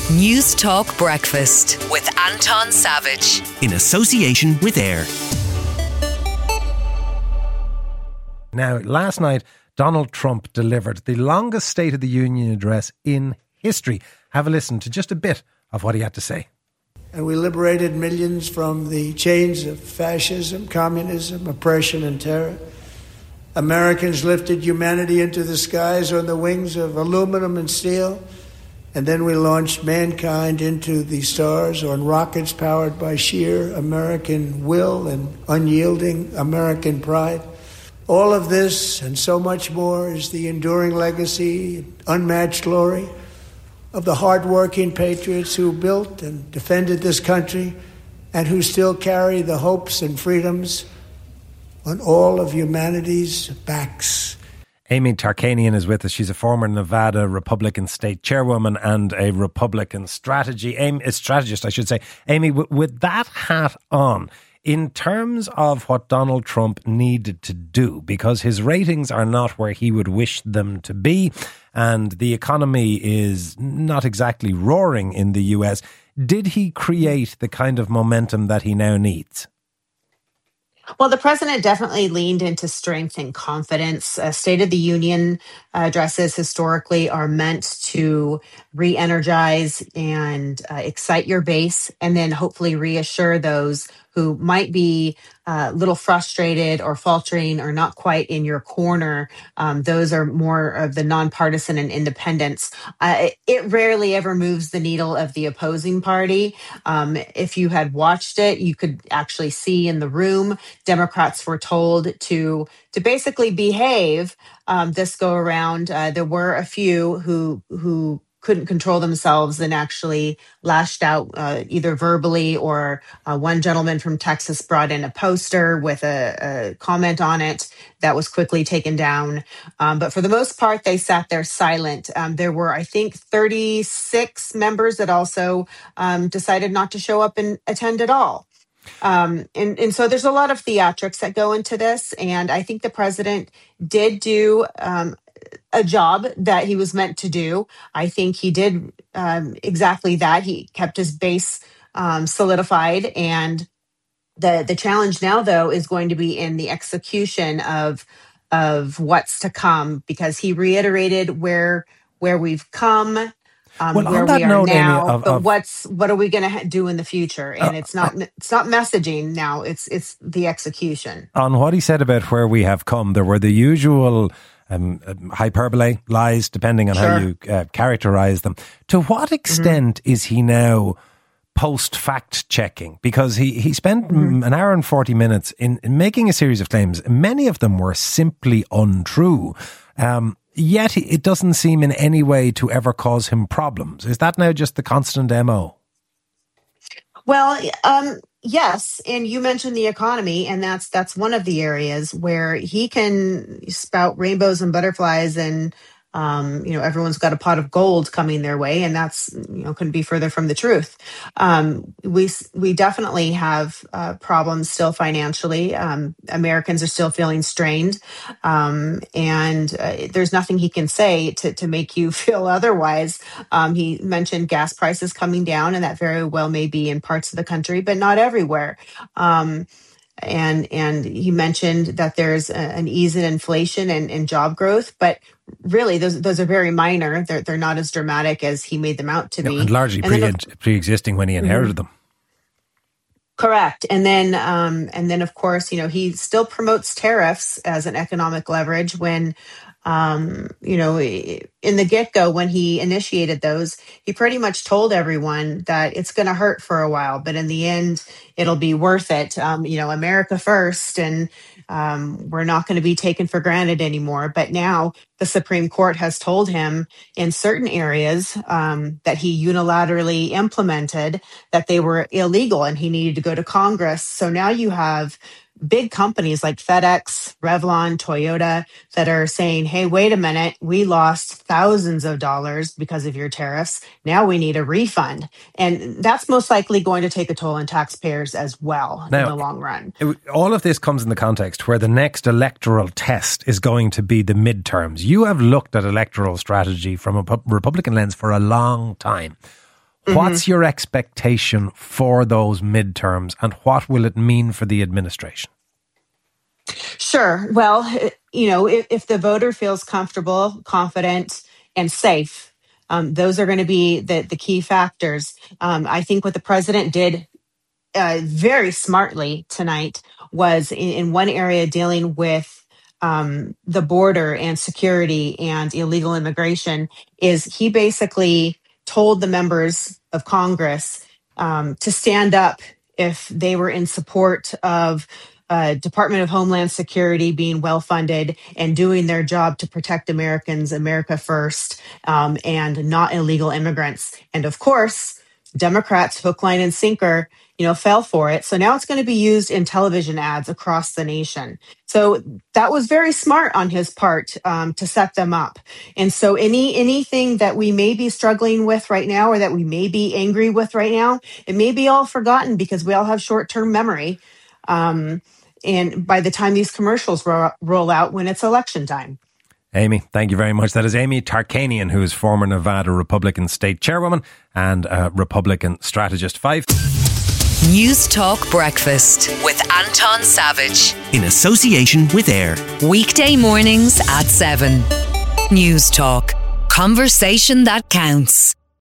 News Talk Breakfast with Anton Savage. In association with AIR. Now, last night, Donald Trump delivered the longest State of the Union address in history. Have a listen to just a bit of what he had to say. And we liberated millions from the chains of fascism, communism, oppression, and terror. Americans lifted humanity into the skies on the wings of aluminum and steel. And then we launched mankind into the stars on rockets powered by sheer American will and unyielding American pride. All of this and so much more is the enduring legacy, unmatched glory of the hardworking patriots who built and defended this country and who still carry the hopes and freedoms on all of humanity's backs. Amy Tarkanian is with us. She's a former Nevada Republican state chairwoman and a Republican strategist, I should say. Amy, with that hat on, in terms of what Donald Trump needed to do, because his ratings are not where he would wish them to be, and the economy is not exactly roaring in the US, did he create the kind of momentum that he now needs? Well, the president definitely leaned into strength and confidence. State of the Union addresses historically are meant to re-energize and excite your base, and then hopefully reassure those who might be a little frustrated or faltering or not quite in your corner. Those are more of the nonpartisan and independents. It rarely ever moves the needle of the opposing party. If you had watched it, you could actually see in the room, Democrats were told to basically behave this go around. There were a few who couldn't control themselves and actually lashed out either verbally or one gentleman from Texas brought in a poster with a comment on it that was quickly taken down. But for the most part, they sat there silent. There were, I think, 36 members that also decided not to show up and attend at all. And so there's a lot of theatrics that go into this. And I think the president did do a job that he was meant to do. I think he did exactly that. He kept his base solidified. And the challenge now, though, is going to be in the execution of what's to come, because he reiterated where we've come. Where we are note, now, Amy, but what are we going to do in the future? And it's not messaging now; it's the execution. On what he said about where we have come, there were the usual hyperbole, lies, depending on how you characterize them. To what extent is he now post-fact checking? Because he spent an hour and 40 minutes in making a series of claims. Many of them were simply untrue. Yet it doesn't seem in any way to ever cause him problems. Is that now just the constant MO? Well, yes. And you mentioned the economy, and that's one of the areas where he can spout rainbows and butterflies and, everyone's got a pot of gold coming their way, and that's, couldn't be further from the truth. We definitely have problems still financially. Americans are still feeling strained. And there's nothing he can say to make you feel otherwise. He mentioned gas prices coming down, and that very well may be in parts of the country, but not everywhere. And he mentioned that there's an ease in inflation and job growth, but really those are very minor. They're not as dramatic as he made them out to be, and largely pre-existing when he inherited them. Correct. And then of course, he still promotes tariffs as an economic leverage when in the get-go, when he initiated those, he pretty much told everyone that it's going to hurt for a while, but in the end, it'll be worth it. America first, and we're not going to be taken for granted anymore. But now the Supreme Court has told him in certain areas that he unilaterally implemented that they were illegal, and he needed to go to Congress. So now you have big companies like FedEx, Revlon, Toyota that are saying, hey, wait a minute, we lost thousands of dollars because of your tariffs. Now we need a refund. And that's most likely going to take a toll on taxpayers as well in the long run. All of this comes in the context where the next electoral test is going to be the midterms. You have looked at electoral strategy from a Republican lens for a long time. What's your expectation for those midterms, and what will it mean for the administration? Sure. Well, if the voter feels comfortable, confident, and safe, those are going to be the key factors. I think what the president did very smartly tonight was in one area dealing with the border and security and illegal immigration, is he basically told the members of Congress to stand up if they were in support of Department of Homeland Security being well funded and doing their job to protect Americans, America first, and not illegal immigrants. And of course, Democrats, hook, line, and sinker, fell for it. So now it's going to be used in television ads across the nation. So that was very smart on his part to set them up. And so anything that we may be struggling with right now, or that we may be angry with right now, it may be all forgotten because we all have short-term memory. And by the time these commercials roll out when it's election time. Amy, thank you very much. That is Amy Tarkanian, who is former Nevada Republican state chairwoman and Republican strategist. 5 News Talk Breakfast with Anton Savage. In association with AIR. Weekday mornings at 7. News Talk. Conversation that counts.